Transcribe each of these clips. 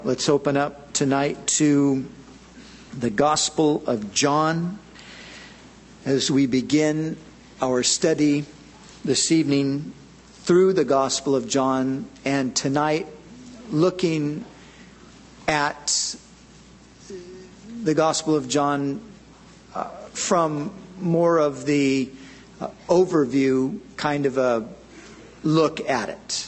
Let's open up tonight to the Gospel of John as we begin our study this evening through the Gospel of John, and tonight looking at the Gospel of John from more of the overview kind of a look at it.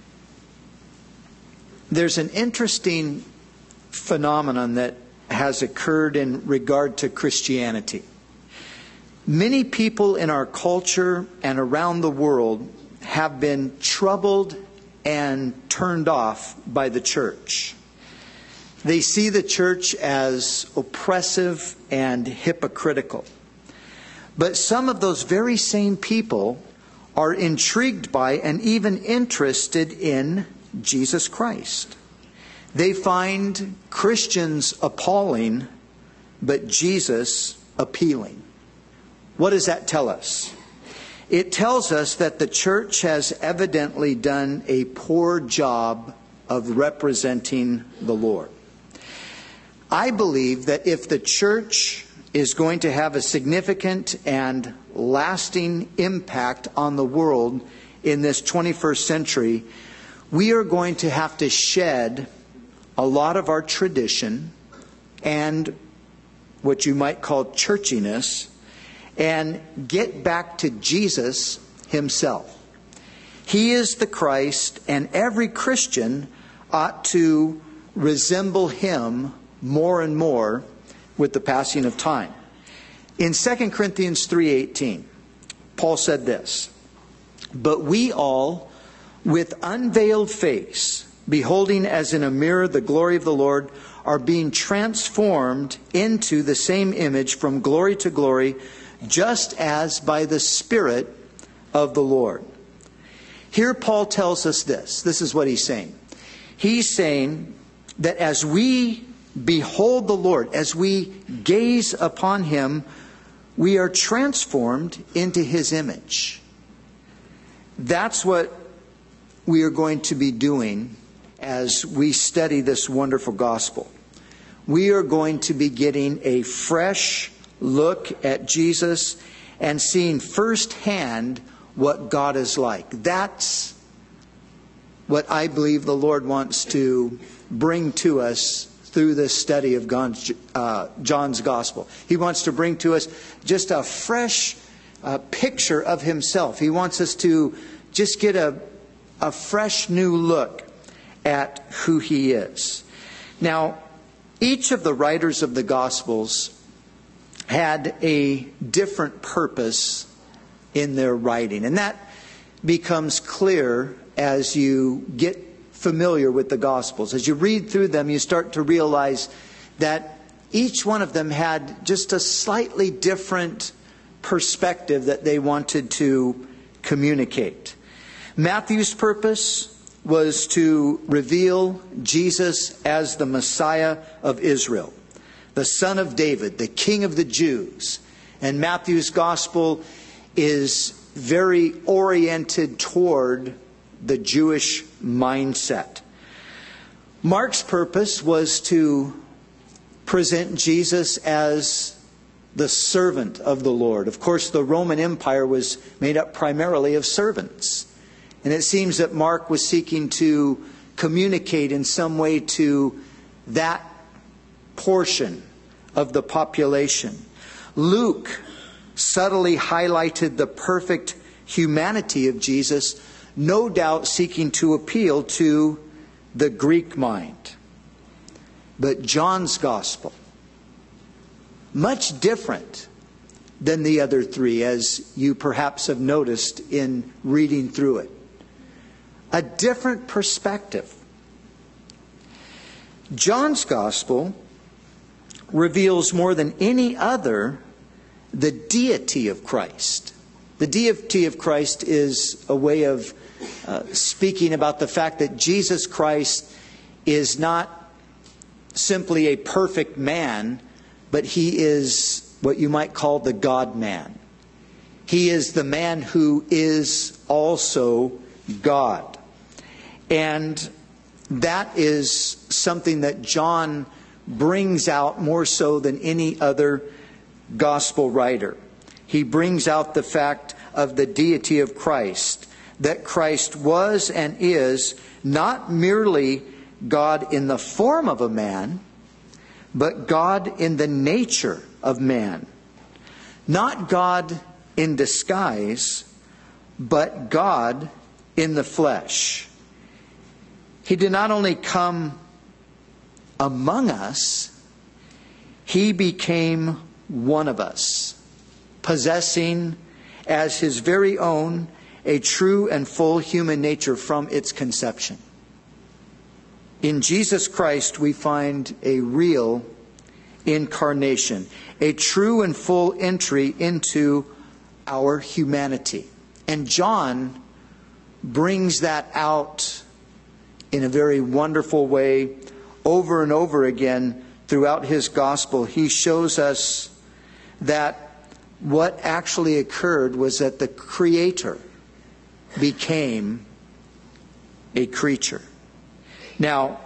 There's an interesting phenomenon that has occurred in regard to Christianity. Many people in our culture and around the world have been troubled and turned off by the church. They see the church as oppressive and hypocritical. But some of those very same people are intrigued by and even interested in Jesus Christ. They find Christians appalling, but Jesus appealing. What does that tell us? It tells us that the church has evidently done a poor job of representing the Lord. I believe that if the church is going to have a significant and lasting impact on the world in this 21st century, we are going to have to shed a lot of our tradition and what you might call churchiness and get back to Jesus himself. He is the Christ, and every Christian ought to resemble him more and more with the passing of time. In 2 Corinthians 3:18, Paul said this, "But we all, with unveiled face, beholding as in a mirror the glory of the Lord, are being transformed into the same image from glory to glory, just as by the Spirit of the Lord." Here Paul tells us this. This is what he's saying. He's saying that as we behold the Lord, as we gaze upon him, we are transformed into his image. That's what we are going to be doing as we study this wonderful gospel. We are going to be getting a fresh look at Jesus and seeing firsthand what God is like. That's what I believe the Lord wants to bring to us through this study of John's gospel. He wants to bring to us just a fresh picture of himself. He wants us to just get a fresh new look at who he is. Now, each of the writers of the Gospels had a different purpose in their writing. And that becomes clear as you get familiar with the Gospels. As you read through them, you start to realize that each one of them had just a slightly different perspective that they wanted to communicate. Matthew's purpose was to reveal Jesus as the Messiah of Israel, the Son of David, the King of the Jews. And Matthew's gospel is very oriented toward the Jewish mindset. Mark's purpose was to present Jesus as the servant of the Lord. Of course, the Roman Empire was made up primarily of servants. And it seems that Mark was seeking to communicate in some way to that portion of the population. Luke subtly highlighted the perfect humanity of Jesus, no doubt seeking to appeal to the Greek mind. But John's gospel, much different than the other three, as you perhaps have noticed in reading through it. A different perspective. John's gospel reveals more than any other the deity of Christ. The deity of Christ is a way of speaking about the fact that Jesus Christ is not simply a perfect man, but he is what you might call the God-man. He is the man who is also God. And that is something that John brings out more so than any other gospel writer. He brings out the fact of the deity of Christ, that Christ was and is not merely God in the form of a man, but God in the nature of man. Not God in disguise, but God in the flesh. He did not only come among us, He became one of us, possessing as His very own a true and full human nature from its conception. In Jesus Christ we find a real incarnation, a true and full entry into our humanity. And John brings that out in a very wonderful way over and over again throughout his gospel. He shows us that what actually occurred was that the Creator became a creature. Now,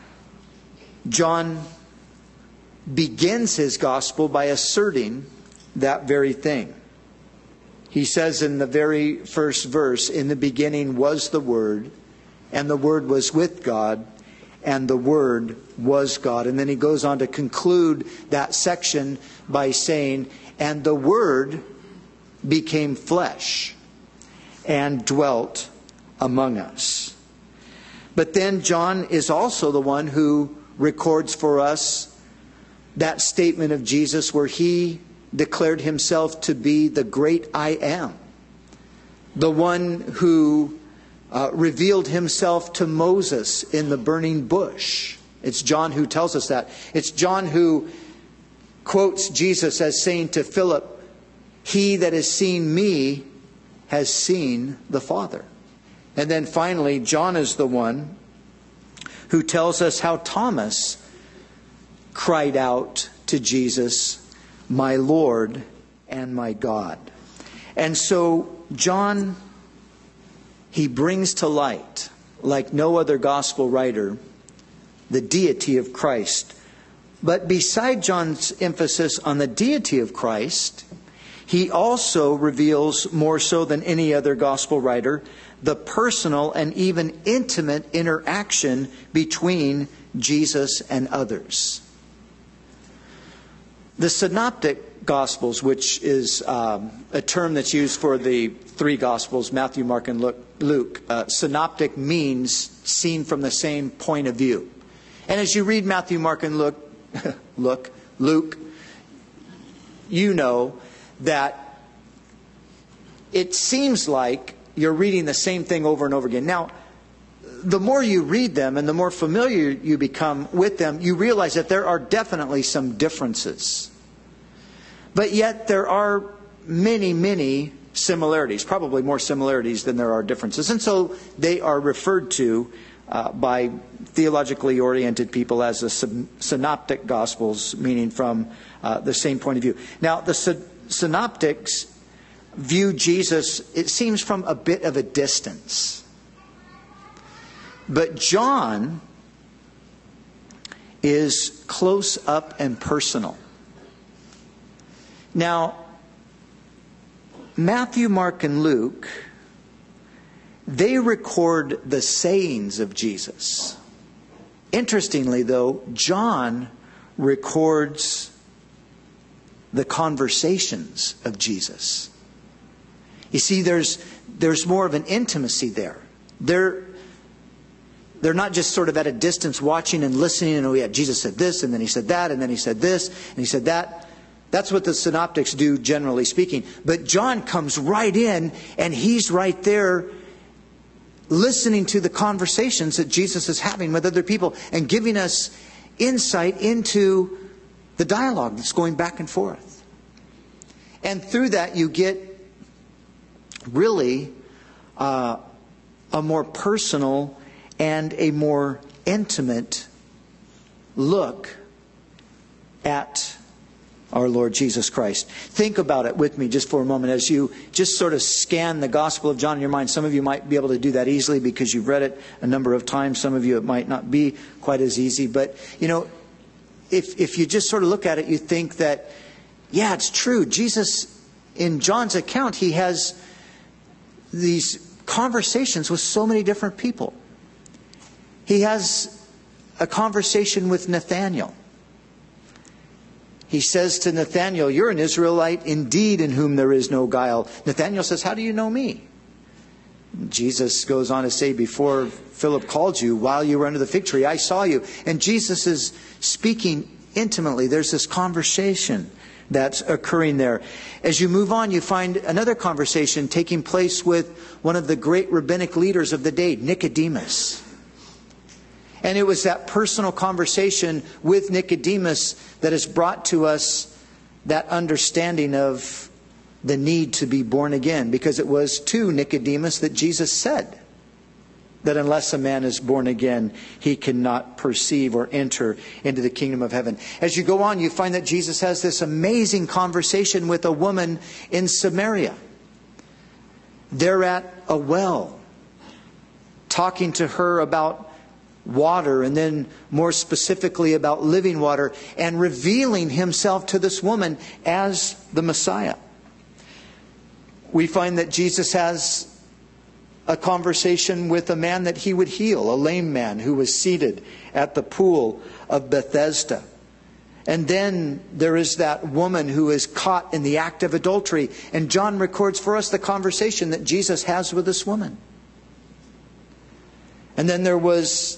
John begins his gospel by asserting that very thing. He says in the very first verse, "In the beginning was the Word, and the Word was with God, and the Word was God." And then he goes on to conclude that section by saying, "And the Word became flesh and dwelt among us." But then John is also the one who records for us that statement of Jesus where He declared Himself to be the great I am, the one who revealed Himself to Moses in the burning bush. It's John who tells us that. It's John who quotes Jesus as saying to Philip, "He that has seen me has seen the Father." And then finally, John is the one who tells us how Thomas cried out to Jesus, "My Lord and my God." And so John, he brings to light, like no other gospel writer, the deity of Christ. But beside John's emphasis on the deity of Christ, he also reveals, more so than any other gospel writer, the personal and even intimate interaction between Jesus and others. The Synoptic Gospels, which is a term that's used for the three Gospels, Matthew, Mark, and Luke. Synoptic means seen from the same point of view. And as you read Matthew, Mark, and Luke, you know that it seems like you're reading the same thing over and over again. Now, the more you read them and the more familiar you become with them, you realize that there are definitely some differences. But yet there are many, many similarities, probably more similarities than there are differences. And so they are referred to by theologically oriented people as the Synoptic Gospels, meaning from the same point of view. Now, the Synoptics view Jesus, it seems, from a bit of a distance. But John is close up and personal. Now, Matthew, Mark, and Luke, they record the sayings of Jesus. Interestingly, though, John records the conversations of Jesus. You see, there's more of an intimacy there. They're not just sort of at a distance watching and listening, and, oh yeah, Jesus said this, and then He said that, and then He said this, and He said that. That's what the Synoptics do, generally speaking. But John comes right in, and he's right there listening to the conversations that Jesus is having with other people and giving us insight into the dialogue that's going back and forth. And through that you get really a more personal and a more intimate look at our Lord Jesus Christ. Think about it with me just for a moment as you just sort of scan the Gospel of John in your mind. Some of you might be able to do that easily because you've read it a number of times. Some of you it might not be quite as easy. But, if you just sort of look at it, you think that, yeah, it's true. Jesus, in John's account, he has these conversations with so many different people. He has a conversation with Nathanael. He says to Nathanael, "You're an Israelite indeed in whom there is no guile." Nathanael says, "How do you know me?" Jesus goes on to say, "Before Philip called you, while you were under the fig tree, I saw you." And Jesus is speaking intimately. There's this conversation that's occurring there. As you move on, you find another conversation taking place with one of the great rabbinic leaders of the day, Nicodemus. And it was that personal conversation with Nicodemus that has brought to us that understanding of the need to be born again. Because it was to Nicodemus that Jesus said that unless a man is born again, he cannot perceive or enter into the kingdom of heaven. As you go on, you find that Jesus has this amazing conversation with a woman in Samaria. They're at a well, talking to her about water, and then more specifically about living water, and revealing himself to this woman as the Messiah. We find that Jesus has a conversation with a man that he would heal, a lame man who was seated at the pool of Bethesda. And then there is that woman who is caught in the act of adultery, and John records for us the conversation that Jesus has with this woman. And then there was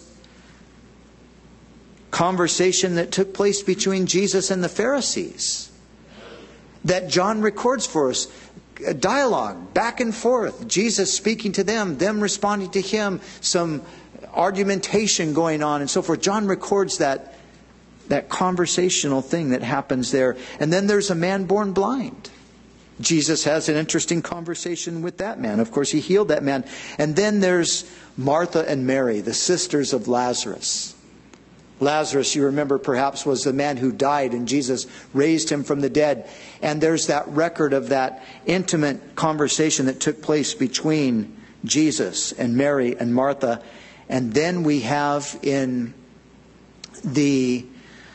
conversation that took place between Jesus and the Pharisees that John records for us. A dialogue, back and forth. Jesus speaking to them responding to him, some argumentation going on and so forth. John records that conversational thing that happens there. And then there's a man born blind. Jesus has an interesting conversation with that man. Of course, he healed that man. And then there's Martha and Mary, the sisters of Lazarus. Lazarus, you remember perhaps, was the man who died and Jesus raised him from the dead. And there's that record of that intimate conversation that took place between Jesus and Mary and Martha. And then we have in the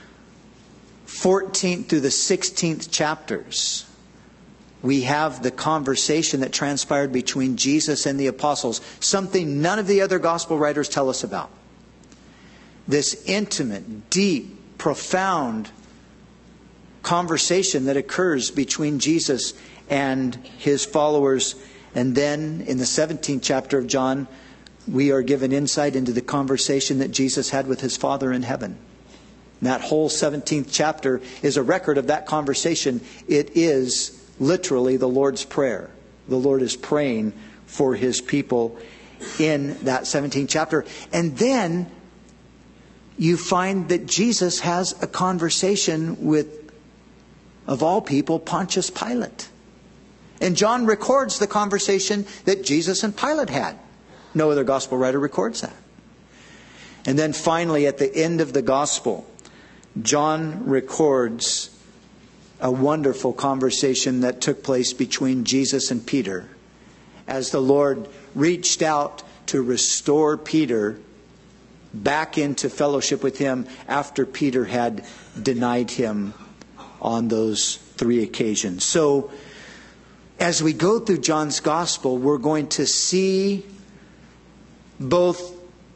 14th through the 16th chapters, we have the conversation that transpired between Jesus and the apostles. Something none of the other gospel writers tell us about. This intimate, deep, profound conversation that occurs between Jesus and his followers. And then in the 17th chapter of John, we are given insight into the conversation that Jesus had with his Father in heaven. And that whole 17th chapter is a record of that conversation. It is literally the Lord's Prayer. The Lord is praying for his people in that 17th chapter. And then you find that Jesus has a conversation with, of all people, Pontius Pilate. And John records the conversation that Jesus and Pilate had. No other gospel writer records that. And then finally, at the end of the gospel, John records a wonderful conversation that took place between Jesus and Peter as the Lord reached out to restore Peter back into fellowship with him after Peter had denied him on those 3 occasions. So as we go through John's gospel, we're going to see both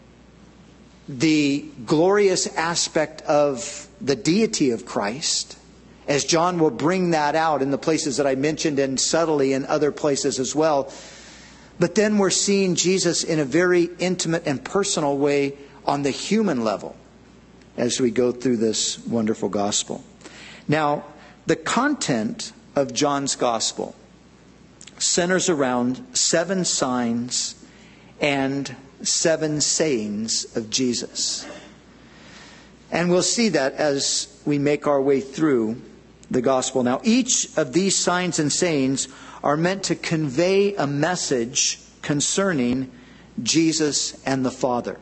the glorious aspect of the deity of Christ, as John will bring that out in the places that I mentioned and subtly in other places as well. But then we're seeing Jesus in a very intimate and personal way on the human level as we go through this wonderful gospel. Now, the content of John's gospel centers around 7 signs and 7 sayings of Jesus. And we'll see that as we make our way through the gospel. Now, each of these signs and sayings are meant to convey a message concerning Jesus and the Father.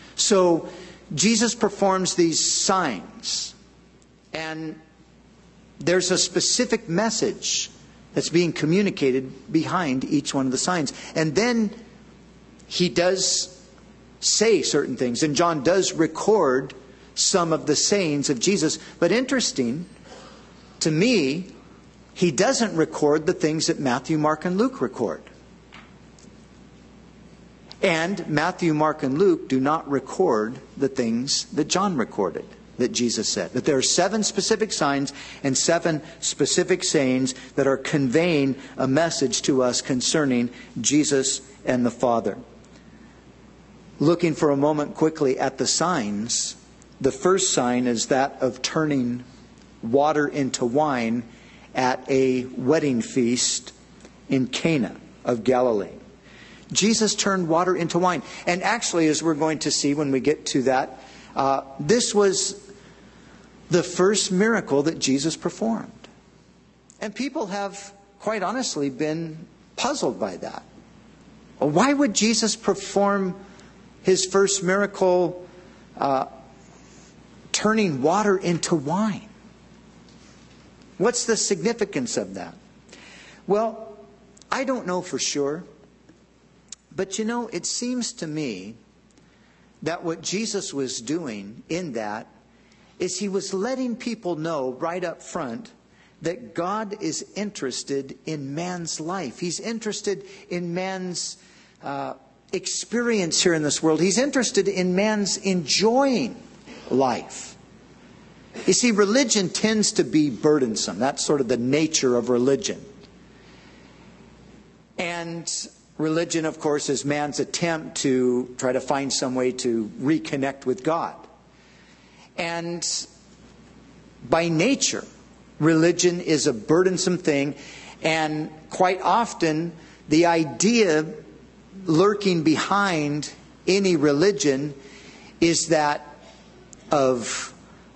So, Jesus performs these signs. And There's a specific message that's being communicated behind each one of the signs. And then he does say certain things. And John does record some of the sayings of Jesus. But interesting, to me, he doesn't record the things that Matthew, Mark, and Luke record. And Matthew, Mark, and Luke do not record the things that John recorded, that Jesus said. That there are 7 specific signs and 7 specific sayings that are conveying a message to us concerning Jesus and the Father. Looking for a moment quickly at the signs, the first sign is that of turning water into wine at a wedding feast in Cana of Galilee. Jesus turned water into wine. And actually, as we're going to see when we get to that, this was the first miracle that Jesus performed. And people have, quite honestly, been puzzled by that. Why would Jesus perform his first miracle turning water into wine? What's the significance of that? Well, I don't know for sure. But you know, it seems to me that what Jesus was doing in that is he was letting people know right up front that God is interested in man's life. He's interested in man's experience here in this world. He's interested in man's enjoying life. You see, religion tends to be burdensome. That's sort of the nature of religion. And religion, of course, is man's attempt to try to find some way to reconnect with God. And by nature, religion is a burdensome thing. And quite often, the idea lurking behind any religion is that of,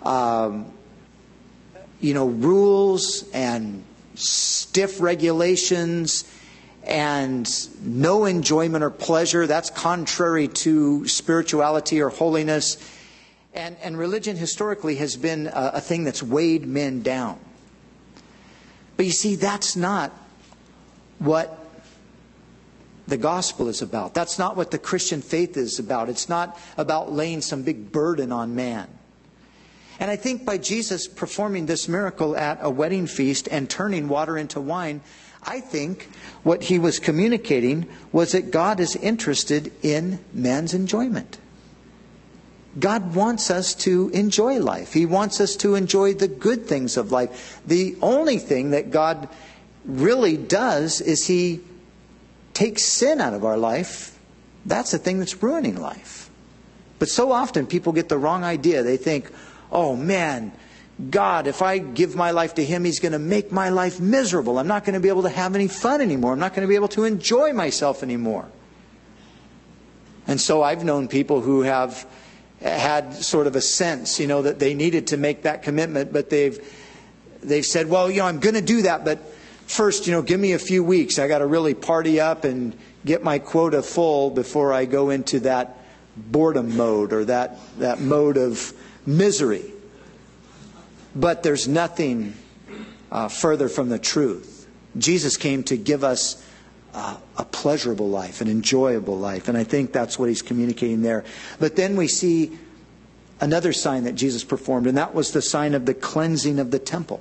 rules and stiff regulations and no enjoyment or pleasure. That's contrary to spirituality or holiness. And religion historically has been a thing that's weighed men down. But you see, that's not what the gospel is about. That's not what the Christian faith is about. It's not about laying some big burden on man. And I think by Jesus performing this miracle at a wedding feast and turning water into wine, I think what he was communicating was that God is interested in man's enjoyment. God wants us to enjoy life. He wants us to enjoy the good things of life. The only thing that God really does is he takes sin out of our life. That's the thing that's ruining life. But so often people get the wrong idea. They think, oh man, God, if I give my life to him, he's going to make my life miserable. I'm not going to be able to have any fun anymore. I'm not going to be able to enjoy myself anymore. And so I've known people who have had sort of a sense, that they needed to make that commitment, but they've said, well, I'm going to do that, but first, give me a few weeks. I got to really party up and get my quota full before I go into that boredom mode or that mode of misery. But there's nothing further from the truth. Jesus came to give us a pleasurable life, an enjoyable life. And I think that's what he's communicating there. But then we see another sign that Jesus performed, and that was the sign of the cleansing of the temple.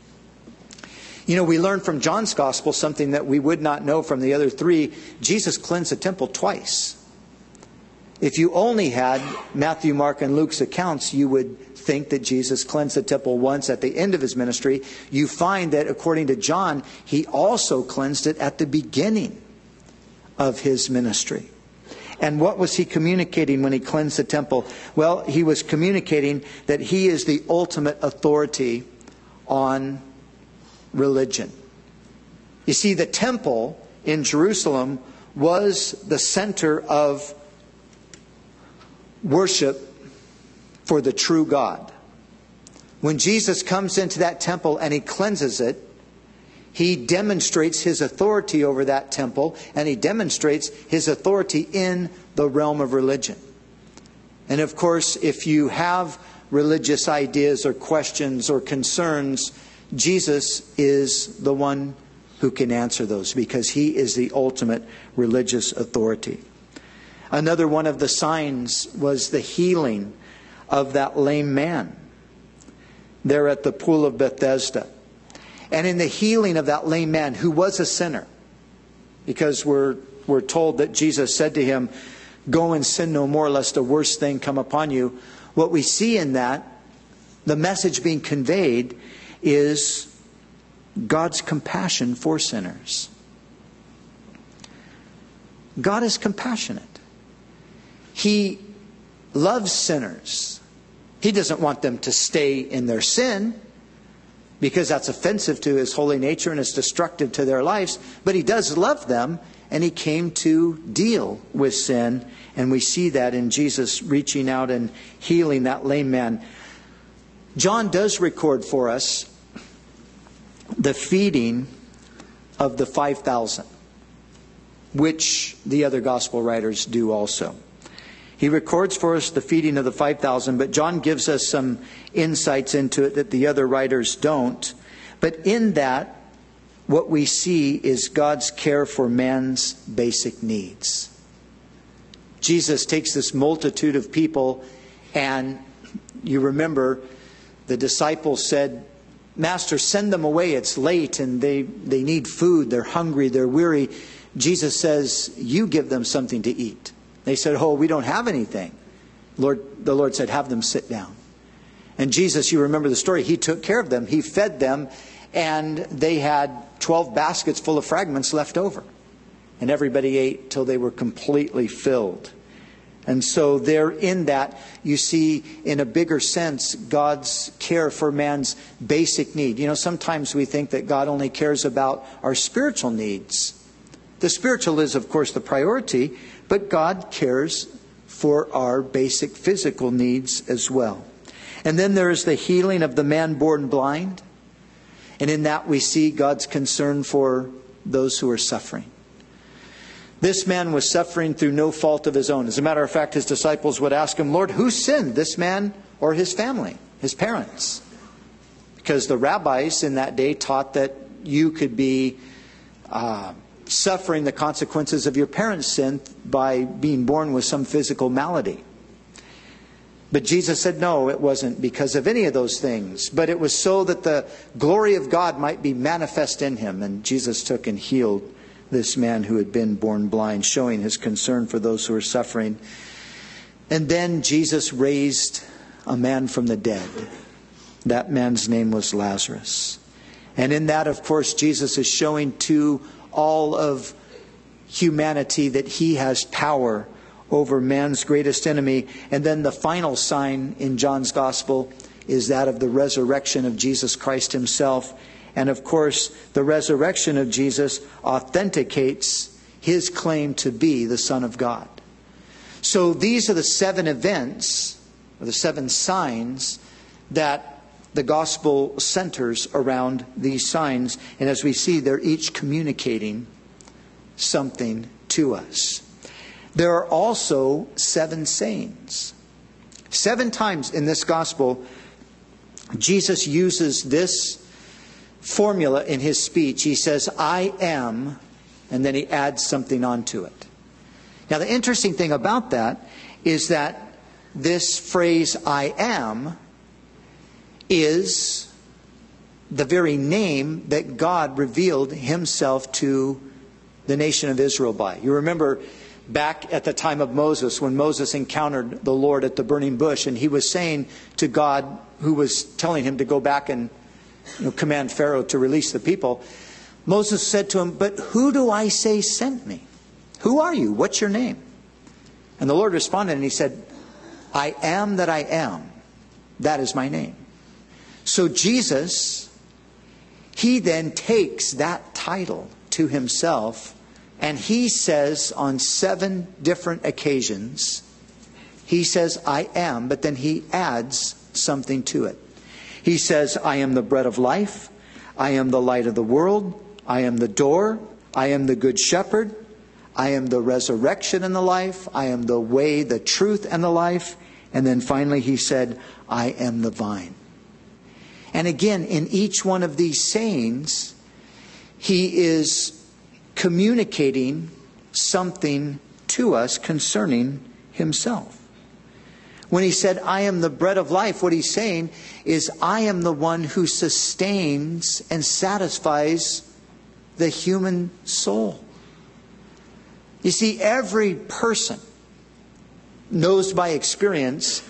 We learn from John's gospel something that we would not know from the other 3. Jesus cleansed the temple twice. If you only had Matthew, Mark, and Luke's accounts, you would think that Jesus cleansed the temple once at the end of his ministry. You find that according to John, he also cleansed it at the beginning of his ministry. And what was he communicating when he cleansed the temple? Well, he was communicating that he is the ultimate authority on religion. You see, the temple in Jerusalem was the center of worship for the true God. When Jesus comes into that temple and he cleanses it, he demonstrates his authority over that temple, and he demonstrates his authority in the realm of religion. And of course, if you have religious ideas or questions or concerns, Jesus is the one who can answer those, because he is the ultimate religious authority. Another one of the signs was the healing of that lame man there at the pool of Bethesda. And in the healing of that lame man, who was a sinner, because we're told that Jesus said to him, "Go and sin no more, lest a worse thing come upon you." What we see in that, the message being conveyed, is God's compassion for sinners. God is compassionate. He loves sinners. He doesn't want them to stay in their sin, because that's offensive to his holy nature and it's destructive to their lives. But he does love them, and he came to deal with sin. And we see that in Jesus reaching out and healing that lame man. John does record for us the feeding of the 5,000, which the other gospel writers do also. He records for us the feeding of the 5,000, but John gives us some insights into it that the other writers don't. But in that, what we see is God's care for man's basic needs. Jesus takes this multitude of people, and you remember the disciples said, "Master, send them away. It's late and they need food. They're hungry. They're weary." Jesus says, "You give them something to eat." They said, "Oh, we don't have anything." The Lord said, "Have them sit down." And Jesus, you remember the story, he took care of them. He fed them, and they had 12 baskets full of fragments left over. And everybody ate till they were completely filled. And so there in that, you see in a bigger sense God's care for man's basic need. You know, sometimes we think that God only cares about our spiritual needs. The spiritual is, of course, the priority, but God cares for our basic physical needs as well. And then there is the healing of the man born blind. And in that we see God's concern for those who are suffering. This man was suffering through no fault of his own. As a matter of fact, his disciples would ask him, "Lord, who sinned, this man or his family, his parents?" Because the rabbis in that day taught that you could be suffering the consequences of your parents' sin by being born with some physical malady. But Jesus said, no, it wasn't because of any of those things. But it was so that the glory of God might be manifest in him. And Jesus took and healed this man who had been born blind, showing his concern for those who were suffering. And then Jesus raised a man from the dead. That man's name was Lazarus. And in that, of course, Jesus is showing to all of humanity that he has power over man's greatest enemy. And then the final sign in John's Gospel is that of the resurrection of Jesus Christ himself. And of course, the resurrection of Jesus authenticates his claim to be the Son of God. So these are the 7 events, or the 7 signs, that the Gospel centers around these signs. And as we see, they're each communicating something to us. There are also 7 sayings. 7 times in this Gospel, Jesus uses this formula in his speech. He says, "I am," and then he adds something onto it. Now, the interesting thing about that is that this phrase, "I am," is the very name that God revealed himself to the nation of Israel by. You remember back at the time of Moses, when Moses encountered the Lord at the burning bush, and he was saying to God, who was telling him to go back and command Pharaoh to release the people, Moses said to him, "But who do I say sent me? Who are you? What's your name?" And the Lord responded and he said, "I am that I am. That is my name." So Jesus, he then takes that title to himself, and he says on 7 different occasions, he says, "I am," but then he adds something to it. He says, "I am the bread of life. I am the light of the world. I am the door. I am the good shepherd. I am the resurrection and the life. I am the way, the truth, and the life." And then finally he said, "I am the vine." And again, in each one of these sayings, he is communicating something to us concerning himself. When he said, I am the bread of life, what he's saying is, I am the one who sustains and satisfies the human soul. You see, every person knows by experience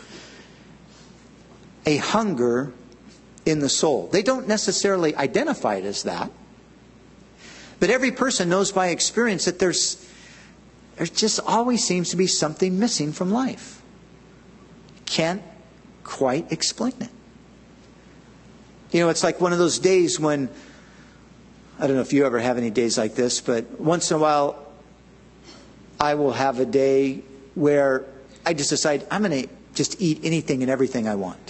a hunger in the soul. They don't necessarily identify it as that. But every person knows by experience that there just always seems to be something missing from life. Can't quite explain it. You know, it's like one of those days when, I don't know if you ever have any days like this, but once in a while I will have a day where I just decide I'm going to just eat anything and everything I want.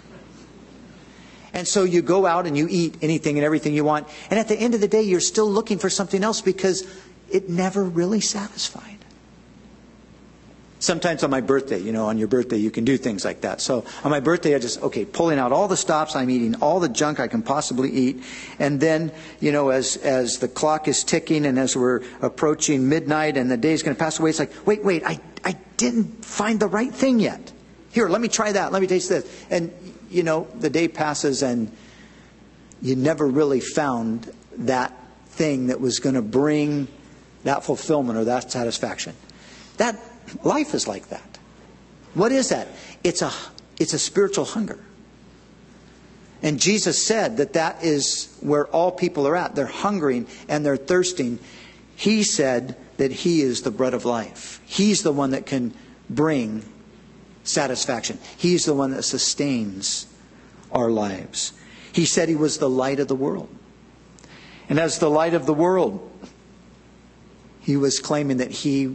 And so you go out and you eat anything and everything you want. And at the end of the day, you're still looking for something else because it never really satisfied. Sometimes on my birthday, you know, on your birthday, you can do things like that. So on my birthday, I just, pulling out all the stops. I'm eating all the junk I can possibly eat. And then, you know, as the clock is ticking and as we're approaching midnight and the day's going to pass away, it's like, wait, I didn't find the right thing yet. Here, let me try that. Let me taste this. And you know, the day passes and you never really found that thing that was going to bring that fulfillment or that satisfaction. That life is like that. What is that? It's a spiritual hunger. And Jesus said that is where all people are at. They're hungering and they're thirsting. He said that He is the bread of life. He's the one that can bring satisfaction. He's the one that sustains our lives. He said He was the light of the world. And as the light of the world, He was claiming that He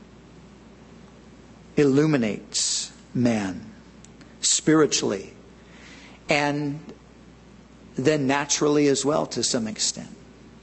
illuminates man spiritually and then naturally as well to some extent.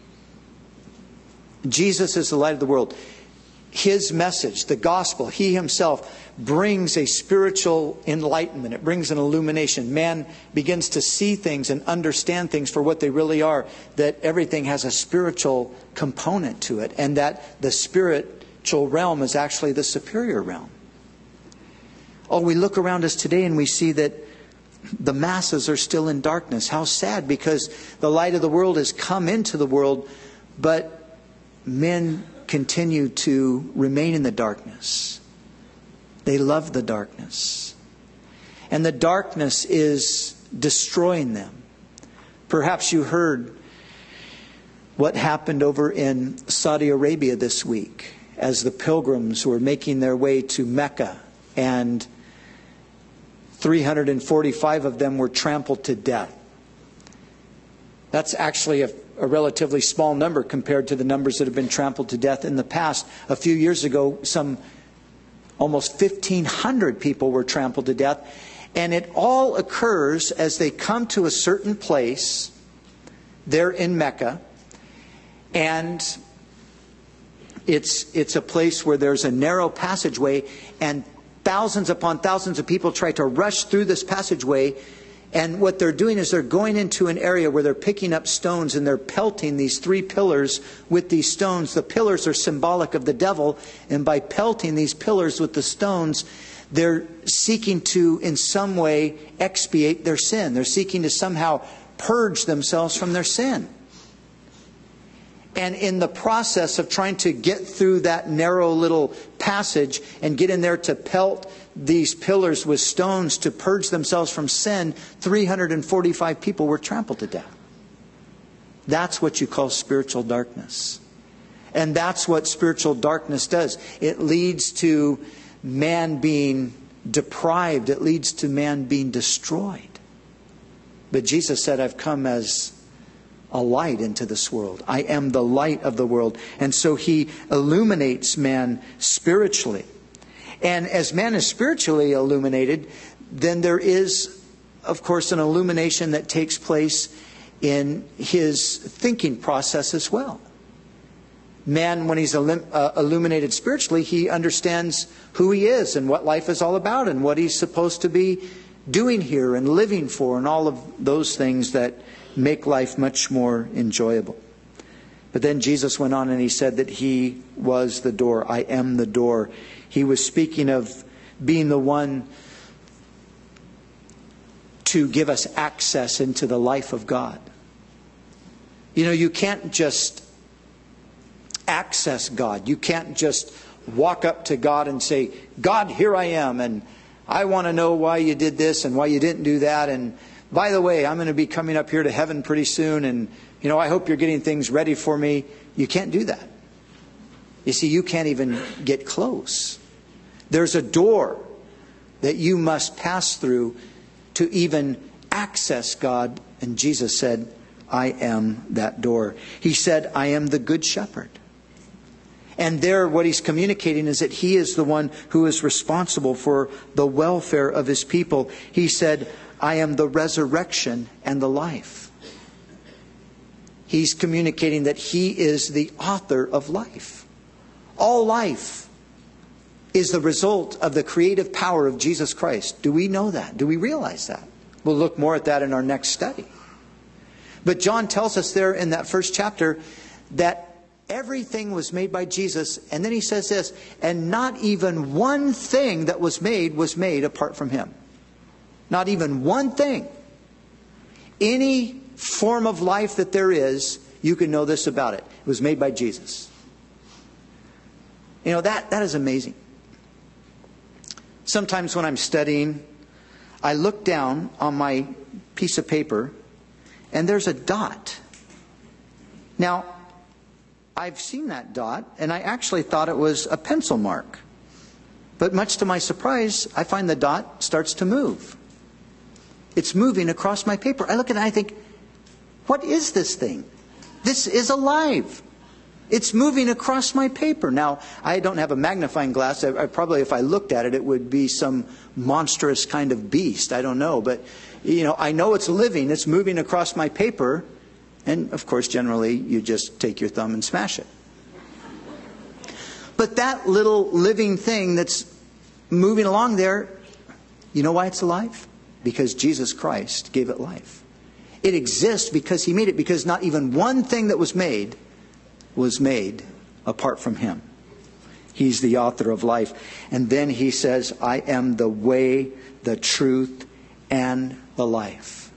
Jesus is the light of the world. His message, the gospel, He Himself brings a spiritual enlightenment. It brings an illumination. Man begins to see things and understand things for what they really are. That everything has a spiritual component to it. And that the spiritual realm is actually the superior realm. Oh, we look around us today and we see that the masses are still in darkness. How sad, because the light of the world has come into the world, but men continue to remain in the darkness. They love the darkness. And the darkness is destroying them. Perhaps you heard what happened over in Saudi Arabia this week as the pilgrims were making their way to Mecca, and 345 of them were trampled to death. That's actually a relatively small number compared to the numbers that have been trampled to death in the past. A few years ago, almost 1,500 people were trampled to death. And it all occurs as they come to a certain place there in Mecca. And it's a place where there's a narrow passageway, and thousands upon thousands of people try to rush through this passageway. And what they're doing is they're going into an area where they're picking up stones and they're pelting these 3 pillars with these stones. The pillars are symbolic of the devil. And by pelting these pillars with the stones, they're seeking to in some way expiate their sin. They're seeking to somehow purge themselves from their sin. And in the process of trying to get through that narrow little passage and get in there to pelt these pillars with stones to purge themselves from sin, 345 people were trampled to death. That's what you call spiritual darkness. And that's what spiritual darkness does. It leads to man being deprived. It leads to man being destroyed. But Jesus said, I've come as a light into this world. I am the light of the world. And so He illuminates man spiritually. And as man is spiritually illuminated, then there is, of course, an illumination that takes place in his thinking process as well. Man, when he's illuminated spiritually, he understands who he is and what life is all about and what he's supposed to be doing here and living for, and all of those things that make life much more enjoyable. But then Jesus went on and he said that he was the door. I am the door. He was speaking of being the one to give us access into the life of God. You know, you can't just access God. You can't just walk up to God and say, God, here I am, and I want to know why you did this and why you didn't do that. And by the way, I'm going to be coming up here to heaven pretty soon, and I hope you're getting things ready for me. You can't do that. You see, you can't even get close. There's a door that you must pass through to even access God. And Jesus said, I am that door. He said, I am the good shepherd. And there, what he's communicating is that he is the one who is responsible for the welfare of his people. He said, I am the resurrection and the life. He's communicating that he is the author of life. All life is the result of the creative power of Jesus Christ. Do we know that? Do we realize that? We'll look more at that in our next study. But John tells us there in that first chapter that everything was made by Jesus. And then he says this, and not even one thing that was made apart from him. Not even one thing. Any form of life that there is, you can know this about it. It was made by Jesus. You know, that is amazing. Sometimes when I'm studying, I look down on my piece of paper and there's a dot. Now, I've seen that dot and I actually thought it was a pencil mark. But much to my surprise, I find the dot starts to move. It's moving across my paper. I look at it and I think, what is this thing? This is alive. It's moving across my paper. Now, I don't have a magnifying glass. I probably, if I looked at it, it would be some monstrous kind of beast. I don't know. But, I know it's living. It's moving across my paper. And, of course, generally, you just take your thumb and smash it. But that little living thing that's moving along there, you know why it's alive? Because Jesus Christ gave it life. It exists because he made it, because not even one thing that was made apart from him. He's the author of life. And then he says, I am the way, the truth, and the life.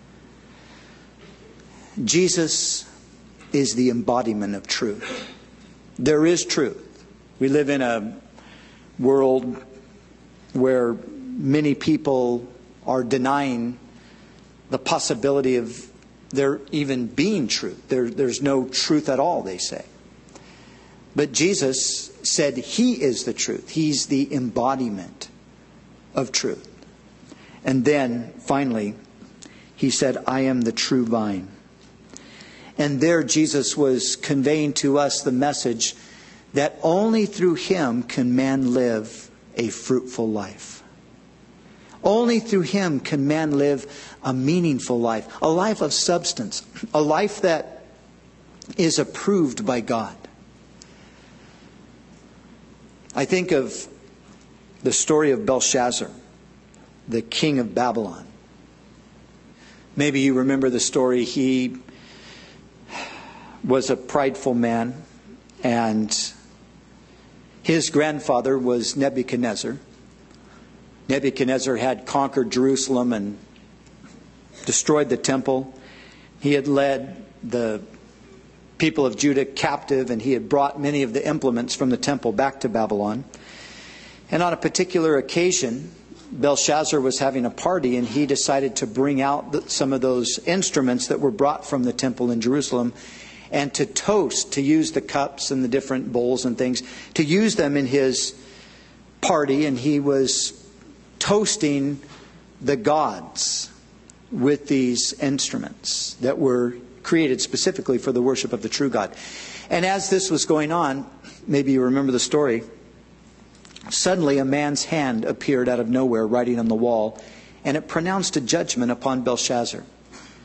Jesus is the embodiment of truth. There is truth. We live in a world where many people are denying the possibility of there even being truth. There's no truth at all, they say. But Jesus said he is the truth. He's the embodiment of truth. And then, finally, he said, I am the true vine. And there Jesus was conveying to us the message that only through him can man live a fruitful life. Only through him can man live a meaningful life, a life of substance, a life that is approved by God. I think of the story of Belshazzar, the king of Babylon. Maybe you remember the story. He was a prideful man, and his grandfather was Nebuchadnezzar. Nebuchadnezzar had conquered Jerusalem and destroyed the temple. He had led the people of Judah captive, and he had brought many of the implements from the temple back to Babylon. And on a particular occasion, Belshazzar was having a party, and he decided to bring out some of those instruments that were brought from the temple in Jerusalem and to toast, to use the cups and the different bowls and things, to use them in his party. And he was toasting the gods with these instruments that were created specifically for the worship of the true God. And as this was going on, maybe you remember the story, suddenly a man's hand appeared out of nowhere writing on the wall, and it pronounced a judgment upon Belshazzar.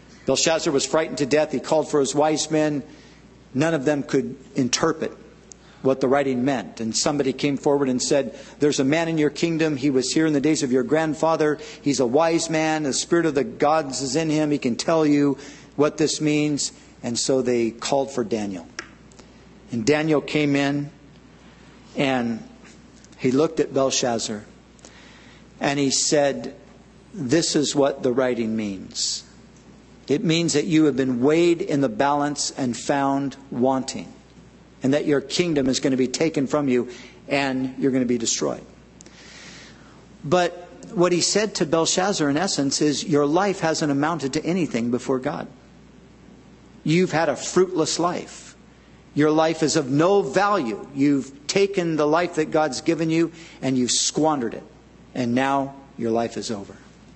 Belshazzar was frightened to death. He called for his wise men. None of them could interpret what the writing meant. And somebody came forward and said, there's a man in your kingdom. He was here in the days of your grandfather. He's a wise man. The spirit of the gods is in him. He can tell you what this means. And so they called for Daniel. And Daniel came in and he looked at Belshazzar and he said, this is what the writing means. It means that you have been weighed in the balance and found wanting, and that your kingdom is going to be taken from you and you're going to be destroyed. But what he said to Belshazzar in essence is, your life hasn't amounted to anything before God. You've had a fruitless life. Your life is of no value. You've taken the life that God's given you and you've squandered it. And now your life is over.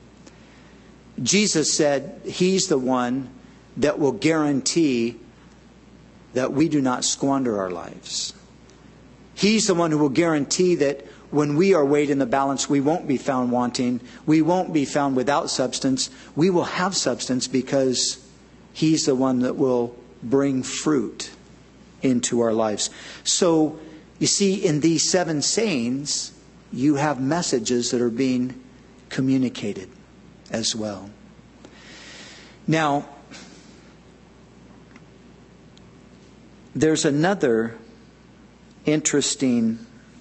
Jesus said He's the one that will guarantee that we do not squander our lives. He's the one who will guarantee that when we are weighed in the balance, we won't be found wanting. We won't be found without substance. We will have substance because He's the one that will bring fruit into our lives. So, you see, in these 7 sayings, you have messages that are being communicated as well. Now, there's another interesting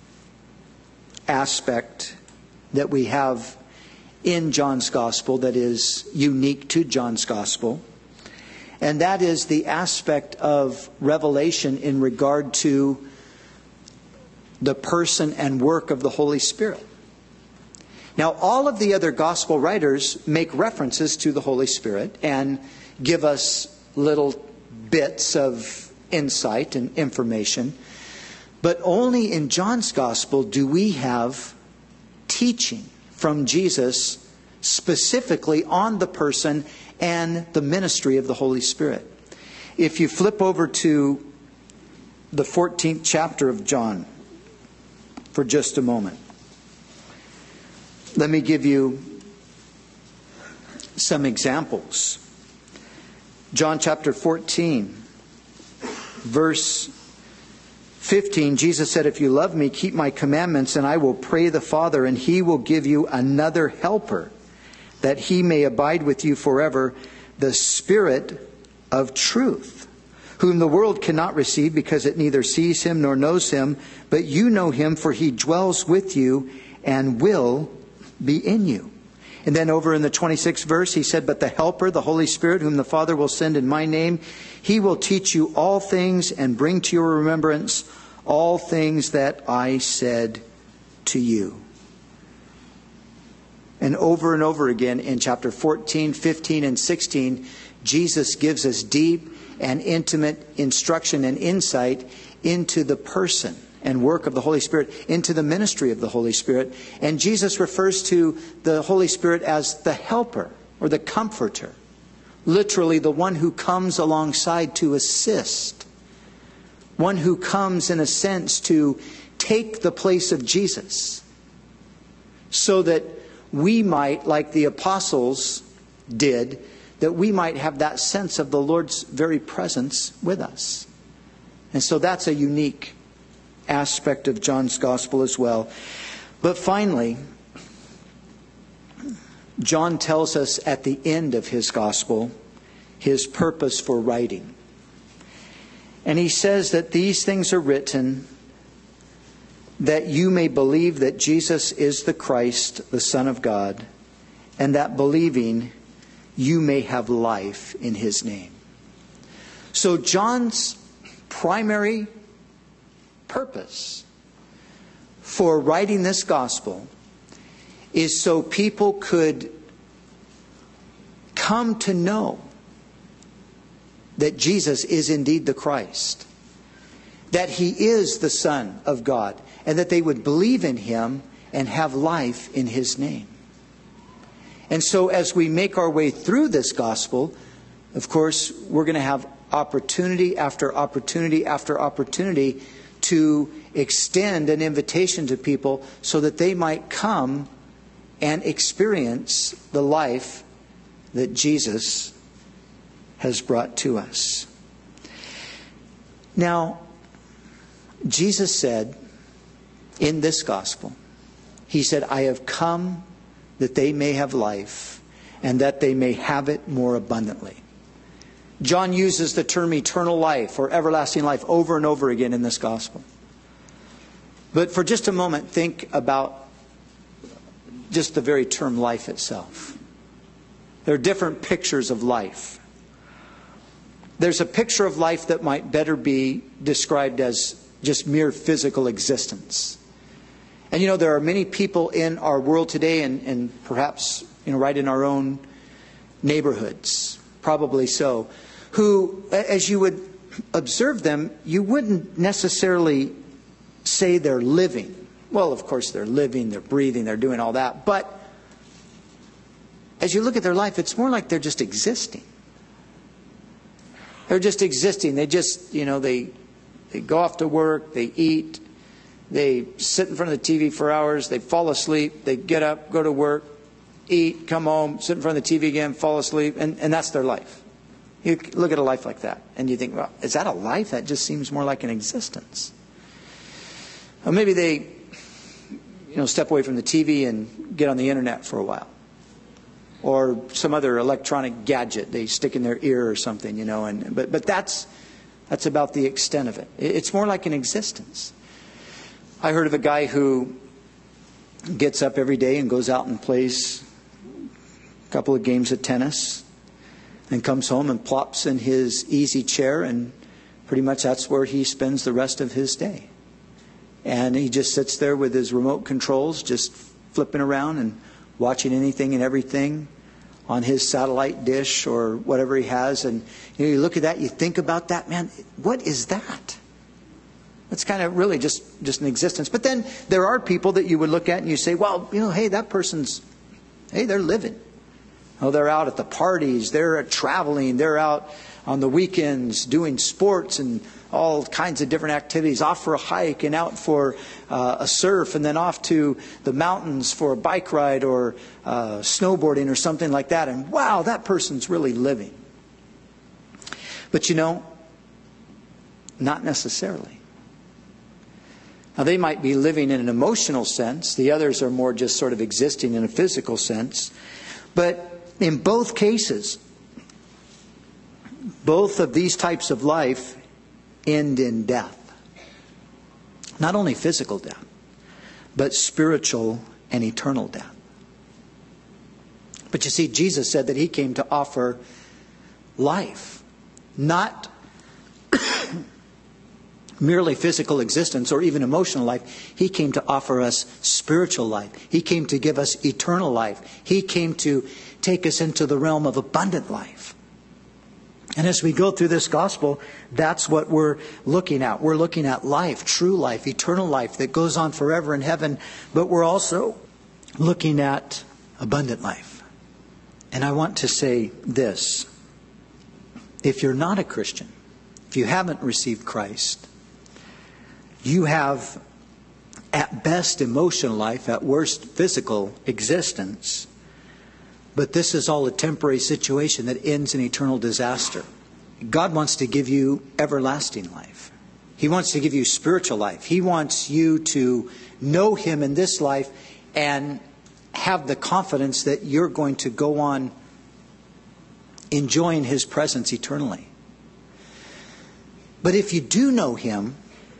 aspect that we have in John's Gospel that is unique to John's Gospel. And that is the aspect of revelation in regard to the person and work of the Holy Spirit. Now, all of the other Gospel writers make references to the Holy Spirit and give us little bits of insight and information. But only in John's Gospel do we have teaching from Jesus specifically on the person and the ministry of the Holy Spirit. If you flip over to the 14th chapter of John for just a moment, let me give you some examples. John chapter 14, verse 15, Jesus said, if you love me, keep my commandments, and I will pray the Father, and He will give you another helper, that He may abide with you forever, the Spirit of truth, whom the world cannot receive because it neither sees Him nor knows Him, but you know Him, for He dwells with you and will be in you. And then over in the 26th verse, He said, but the Helper, the Holy Spirit, whom the Father will send in my name, He will teach you all things and bring to your remembrance all things that I said to you. And over again in chapter 14, 15, and 16, Jesus gives us deep and intimate instruction and insight into the person and work of the Holy Spirit, into the ministry of the Holy Spirit. And Jesus refers to the Holy Spirit as the helper or the comforter. Literally the one who comes alongside to assist. One who comes in a sense to take the place of Jesus. So that we might, like the apostles did, that we might have that sense of the Lord's very presence with us. And so that's a unique aspect of John's Gospel as well. But finally, John tells us at the end of his Gospel his purpose for writing. And he says that these things are written that you may believe that Jesus is the Christ, the Son of God, and that believing you may have life in His name. So John's primary purpose for writing this gospel is so people could come to know that Jesus is indeed the Christ, that He is the Son of God, and that they would believe in Him and have life in His name. And so as we make our way through this gospel, of course, we're going to have opportunity after opportunity after opportunity to extend an invitation to people so that they might come and experience the life that Jesus has brought to us. Now, Jesus said in this gospel, He said, I have come that they may have life and that they may have it more abundantly. John uses the term eternal life or everlasting life over and over again in this gospel. But for just a moment, think about just the very term life itself. There are different pictures of life. There's a picture of life that might better be described as just mere physical existence. And there are many people in our world today and perhaps right in our own neighborhoods, probably so, who, as you would observe them, you wouldn't necessarily say they're living. Well, of course they're living, they're breathing, they're doing all that. But as you look at their life, it's more like they're just existing. They're just existing. They just, they go off to work, they eat, they sit in front of the TV for hours, they fall asleep, they get up, go to work, eat, come home, sit in front of the TV again, fall asleep, and that's their life. You look at a life like that, and you think, well, is that a life? That just seems more like an existence. Or maybe they, step away from the TV and get on the internet for a while. Or some other electronic gadget they stick in their ear or something, but that's about the extent of it. It's more like an existence. I heard of a guy who gets up every day and goes out and plays a couple of games of tennis and comes home and plops in his easy chair, and pretty much that's where he spends the rest of his day. And he just sits there with his remote controls, just flipping around and watching anything and everything on his satellite dish or whatever he has. And you look at that, you think about that, man, what is that? It's kind of really just an existence. But then there are people that you would look at and you say, well, hey, that person's, they're living. Oh, they're out at the parties, they're traveling, they're out on the weekends doing sports and all kinds of different activities, off for a hike and out for a surf, and then off to the mountains for a bike ride or snowboarding or something like that. And wow, that person's really living. But not necessarily. Now, they might be living in an emotional sense. The others are more just sort of existing in a physical sense. But in both cases, both of these types of life end in death. Not only physical death, but spiritual and eternal death. But you see, Jesus said that He came to offer life, not merely physical existence or even emotional life. He came to offer us spiritual life. He came to give us eternal life. He came to take us into the realm of abundant life. And as we go through this gospel, that's what we're looking at. We're looking at life, true life, eternal life that goes on forever in heaven. But we're also looking at abundant life. And I want to say this. If you're not a Christian, if you haven't received Christ, you have at best emotional life, at worst physical existence. But this is all a temporary situation that ends in eternal disaster. God wants to give you everlasting life. He wants to give you spiritual life. He wants you to know Him in this life and have the confidence that you're going to go on enjoying His presence eternally. But if you do know Him,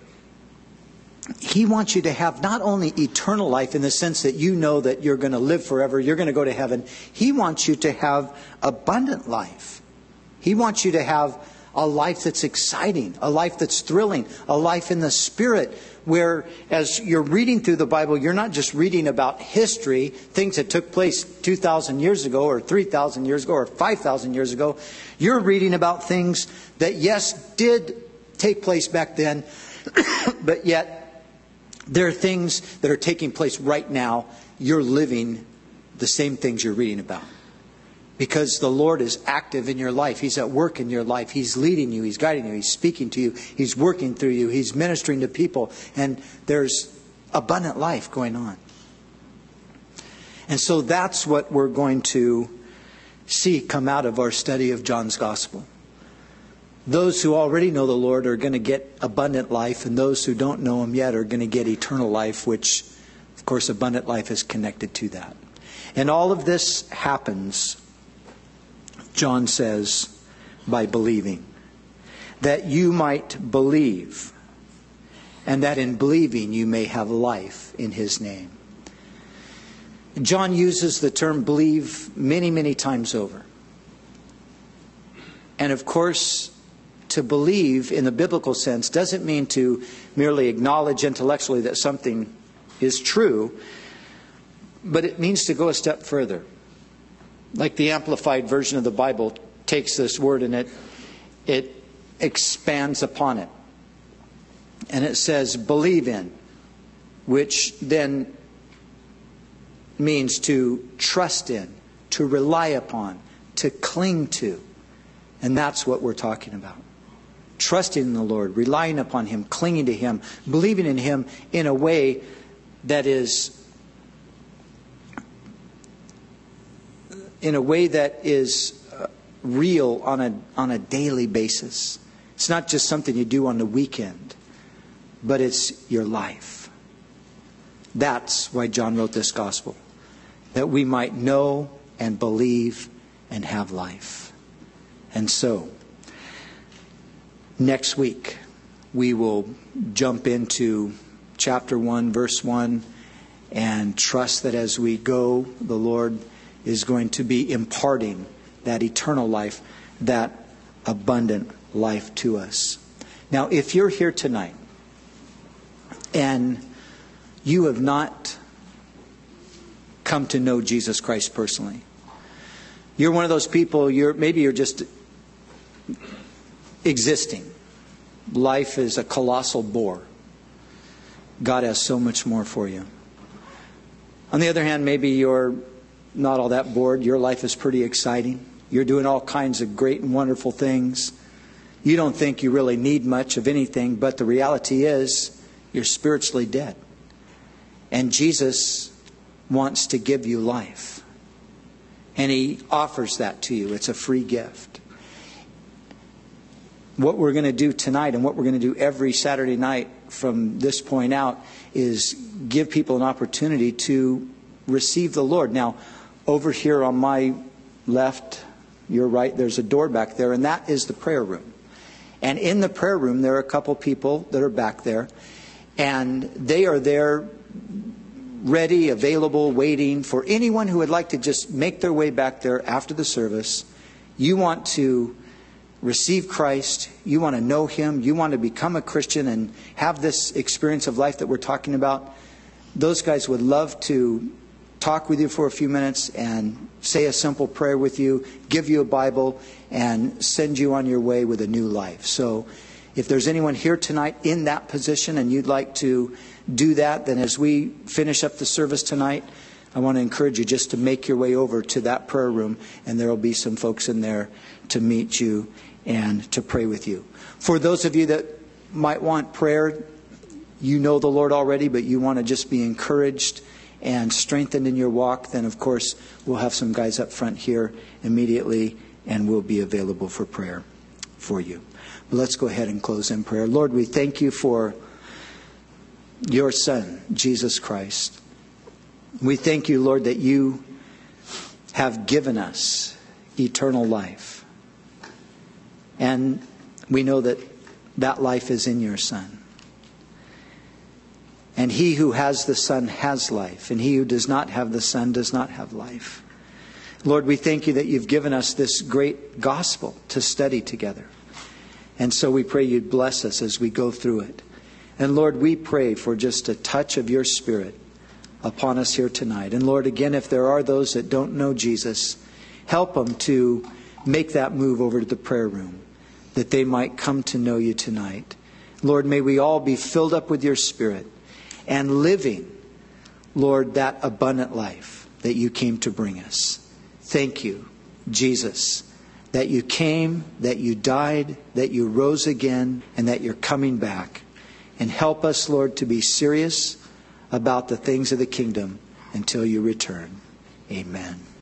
He wants you to have not only eternal life in the sense that you know that you're going to live forever, you're going to go to heaven. He wants you to have abundant life. He wants you to have a life that's exciting, a life that's thrilling, a life in the Spirit where as you're reading through the Bible, you're not just reading about history, things that took place 2,000 years ago or 3,000 years ago or 5,000 years ago. You're reading about things that, yes, did take place back then, but yet there are things that are taking place right now. You're living the same things you're reading about. Because the Lord is active in your life. He's at work in your life. He's leading you. He's guiding you. He's speaking to you. He's working through you. He's ministering to people. And there's abundant life going on. And so that's what we're going to see come out of our study of John's Gospel. Those who already know the Lord are going to get abundant life, and those who don't know Him yet are going to get eternal life, which, of course, abundant life is connected to that. And all of this happens, John says, by believing. That you might believe, and that in believing you may have life in His name. John uses the term believe many, many times over. And of course, to believe in the biblical sense doesn't mean to merely acknowledge intellectually that something is true, but it means to go a step further. Like the Amplified Version of the Bible takes this word and it expands upon it. And it says, believe in, which then means to trust in, to rely upon, to cling to. And that's what we're talking about. Trusting in the Lord, relying upon Him, clinging to Him, believing in Him in a way that is real on a daily basis. It's not just something you do on the weekend, but it's your life. That's why John wrote this gospel, that we might know and believe and have life. And so, next week, we will jump into chapter 1, verse 1, and trust that as we go, the Lord is going to be imparting that eternal life, that abundant life to us. Now, if you're here tonight and you have not come to know Jesus Christ personally, you're one of those people, maybe you're just existing. Life is a colossal bore. God has so much more for you. On the other hand, maybe you're not all that bored. Your life is pretty exciting. You're doing all kinds of great and wonderful things. You don't think you really need much of anything, but the reality is you're spiritually dead. And Jesus wants to give you life. And He offers that to you. It's a free gift. What we're going to do tonight and what we're going to do every Saturday night from this point out is give people an opportunity to receive the Lord. Now, over here on my left, your right, there's a door back there, and that is the prayer room. And in the prayer room, there are a couple people that are back there, and they are there ready, available, waiting for anyone who would like to just make their way back there after the service. You want to receive Christ, you want to know Him, you want to become a Christian and have this experience of life that we're talking about. Those guys would love to talk with you for a few minutes and say a simple prayer with you, give you a Bible, and send you on your way with a new life. So if there's anyone here tonight in that position and you'd like to do that, then as we finish up the service tonight, I want to encourage you just to make your way over to that prayer room, and there will be some folks in there to meet you and to pray with you. For those of you that might want prayer, you know the Lord already, but you want to just be encouraged and strengthened in your walk, then of course we'll have some guys up front here immediately, and we'll be available for prayer for you. But let's go ahead and close in prayer. Lord, we thank you for your Son, Jesus Christ. We thank you, Lord, that you have given us eternal life. And we know that that life is in your Son. And he who has the Son has life, and he who does not have the Son does not have life. Lord, we thank you that you've given us this great gospel to study together. And so we pray you'd bless us as we go through it. And Lord, we pray for just a touch of your Spirit upon us here tonight. And Lord, again, if there are those that don't know Jesus, help them to make that move over to the prayer room, that they might come to know you tonight. Lord, may we all be filled up with your Spirit and living, Lord, that abundant life that you came to bring us. Thank you, Jesus, that you came, that you died, that you rose again, and that you're coming back. And help us, Lord, to be serious about the things of the kingdom until you return. Amen.